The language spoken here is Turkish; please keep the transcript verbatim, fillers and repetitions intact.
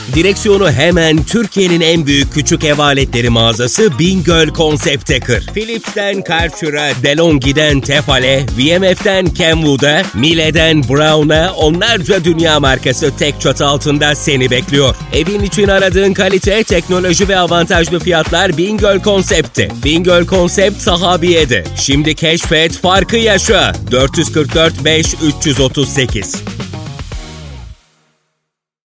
Direksiyonu hemen Türkiye'nin en büyük küçük ev aletleri mağazası Bingöl Konsept'te kır. Philips'ten Karcher'a, DeLonghi'den Tefal'e, V M F'ten Kenwood'a, Miele'den Braun'a onlarca dünya markası tek çatı altında seni bekliyor. Evin için aradığın kalite, teknoloji ve avantajlı fiyatlar Bingöl Konsept'te. Bingöl Konsept Sahabiye'de. Şimdi keşfet, farkı yaşa. dört kırk dört beş üç yüz otuz sekiz